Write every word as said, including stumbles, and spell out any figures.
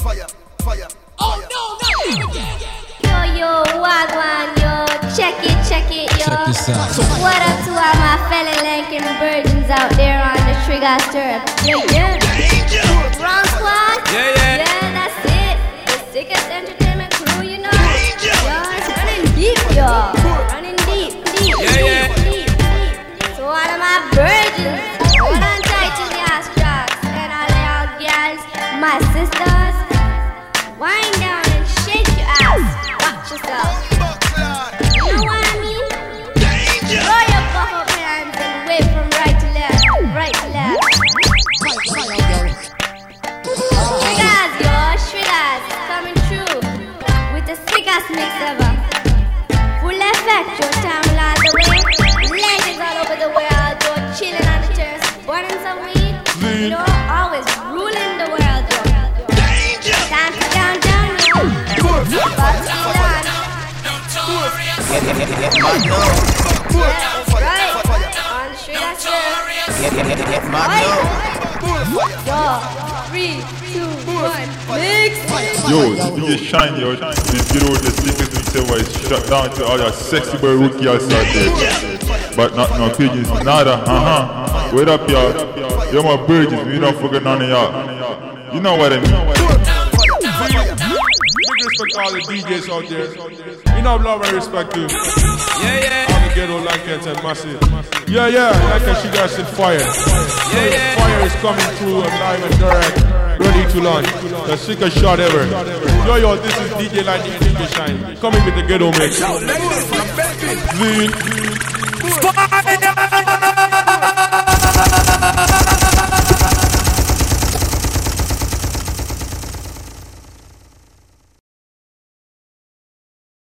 fire, fire. Oh no, not again. Yo, yo, wagwan, yo, check it, check it, yo. Check this out. So what up to all my fellow Lincoln virgins out there on the trigger stirrup? Yeah, yeah. Wrong squad? Yeah, yeah. Yeah, that's it. The sickest entertainment crew, you know. Yo, it's running deep, yo. Running deep, deep, Yeah, yeah. deep, deep, deep. So all of my virgins, hold on tight to your straps. And all of y'all girls, my sisters, wind down and shake your ass. Watch yourself. You know what I mean? Throw your puff up hands and wave from right to left, right to left. Triggers, yo, triggers, coming through with the sickest mix ever. Full effect, your time will all the way. Legends all over the world, yo, chilling on the terrace, burning some weed. You know, always ruling the world, yo. Time to down, down, yo. But still on. Yeah, right. On the street, I said. Yo, three, two, one, mix. Yo, D J Shine, yo, this get over the sickest mix ever is shut down to all your sexy boy rookie out there. But not no pigeons, nada, uh-huh. Wait up, y'all. You're my virgins, we don't forget none of y'all. You know what I mean. Big respect to all the D Js out there. You know, love and respect to Yeah, yeah. all the ghetto Lankens and Massive. Yeah, yeah, Lankens, she got shit fire. Yeah, yeah. Fire is coming through and live and direct, ready to launch. The sickest shot ever. Yo, yo, this is D J Light, D J Shine, coming with the ghetto mix. Lean.